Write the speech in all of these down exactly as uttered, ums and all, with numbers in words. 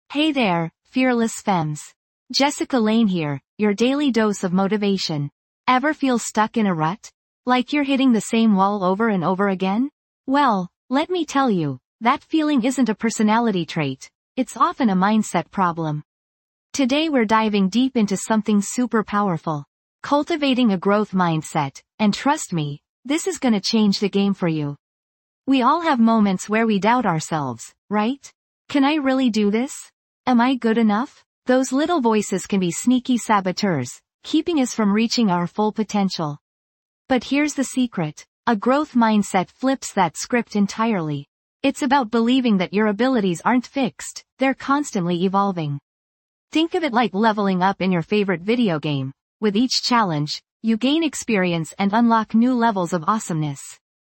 Hey there, fearless femmes. Jessica Lane here, your daily dose of motivation. Ever feel stuck in a rut? Like you're hitting the same wall over and over again? Well, let me tell you, that feeling isn't a personality trait, it's often a mindset problem. Today we're diving deep into something super powerful. Cultivating a growth mindset, and trust me, this is gonna change the game for you. We all have moments where we doubt ourselves, right? Can I really do this? Am I good enough? Those little voices can be sneaky saboteurs, keeping us from reaching our full potential. But here's the secret. A growth mindset flips that script entirely. It's about believing that your abilities aren't fixed, they're constantly evolving. Think of it like leveling up in your favorite video game. With each challenge, you gain experience and unlock new levels of awesomeness.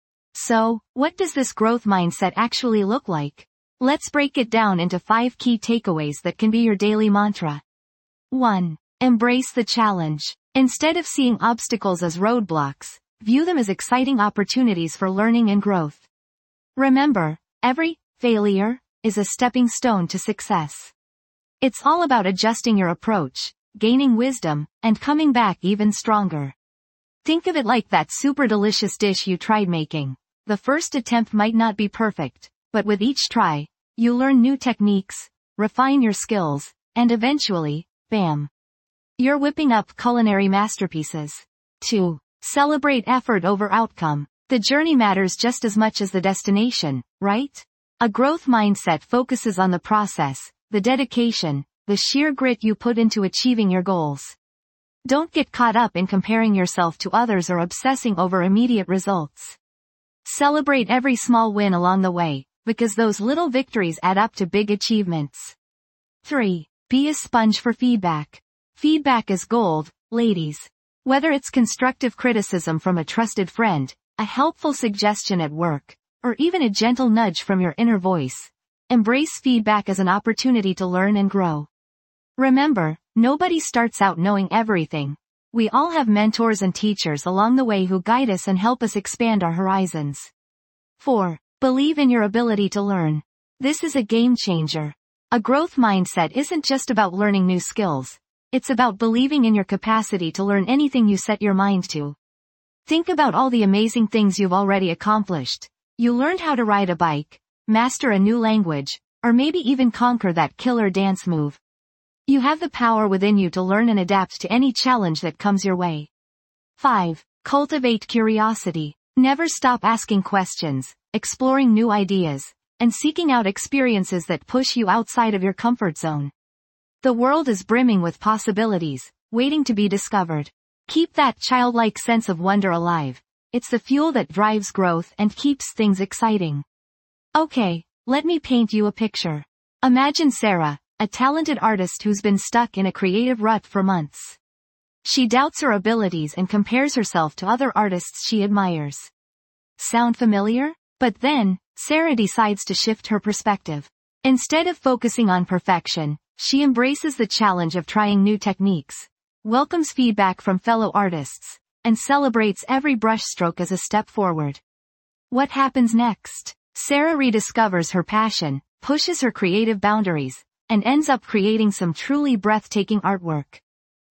So, what does this growth mindset actually look like? Let's break it down into five key takeaways that can be your daily mantra. one. Embrace the challenge. Instead of seeing obstacles as roadblocks, view them as exciting opportunities for learning and growth. Remember, every failure is a stepping stone to success. It's all about adjusting your approach, gaining wisdom, and coming back even stronger. Think of it like that super delicious dish you tried making. The first attempt might not be perfect, but with each try, you learn new techniques, refine your skills, and eventually, bam! You're whipping up culinary masterpieces. two. Celebrate effort over outcome. The journey matters just as much as the destination, right? A growth mindset focuses on the process, the dedication, the sheer grit you put into achieving your goals. Don't get caught up in comparing yourself to others or obsessing over immediate results. Celebrate every small win along the way, because those little victories add up to big achievements. three. Be a sponge for feedback. Feedback is gold, ladies. Whether it's constructive criticism from a trusted friend, a helpful suggestion at work, or even a gentle nudge from your inner voice, embrace feedback as an opportunity to learn and grow. Remember, nobody starts out knowing everything. We all have mentors and teachers along the way who guide us and help us expand our horizons. four. Believe in your ability to learn. This is a game changer. A growth mindset isn't just about learning new skills. It's about believing in your capacity to learn anything you set your mind to. Think about all the amazing things you've already accomplished. You learned how to ride a bike, master a new language, or maybe even conquer that killer dance move. You have the power within you to learn and adapt to any challenge that comes your way. five. Cultivate curiosity. Never stop asking questions, exploring new ideas, and seeking out experiences that push you outside of your comfort zone. The world is brimming with possibilities, waiting to be discovered. Keep that childlike sense of wonder alive. It's the fuel that drives growth and keeps things exciting. Okay, let me paint you a picture. Imagine Sarah, a talented artist who's been stuck in a creative rut for months. She doubts her abilities and compares herself to other artists she admires. Sound familiar? But then, Sarah decides to shift her perspective. Instead of focusing on perfection, she embraces the challenge of trying new techniques, welcomes feedback from fellow artists, and celebrates every brushstroke as a step forward. What happens next? Sarah rediscovers her passion, pushes her creative boundaries, and ends up creating some truly breathtaking artwork.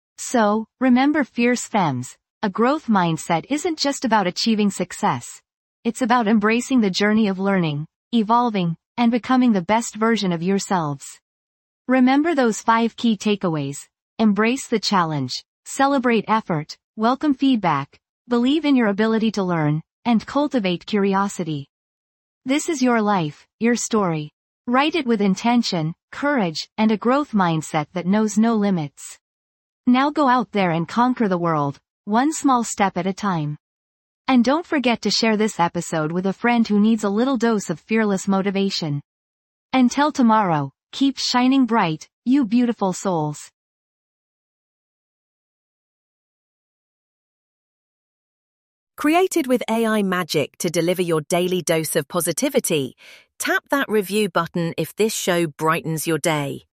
So, remember fierce femmes, a growth mindset isn't just about achieving success. It's about embracing the journey of learning, evolving, and becoming the best version of yourselves. Remember those five key takeaways. Embrace the challenge, celebrate effort, welcome feedback, believe in your ability to learn, and cultivate curiosity. This is your life, your story. Write it with intention, courage, and a growth mindset that knows no limits. Now go out there and conquer the world, one small step at a time. And don't forget to share this episode with a friend who needs a little dose of fearless motivation. Until tomorrow, keep shining bright, you beautiful souls. Created with A I magic to deliver your daily dose of positivity, tap that review button if this show brightens your day.